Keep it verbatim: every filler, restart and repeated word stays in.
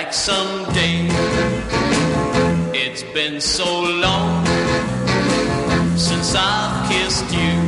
back someday. It's been so long since I've kissed you.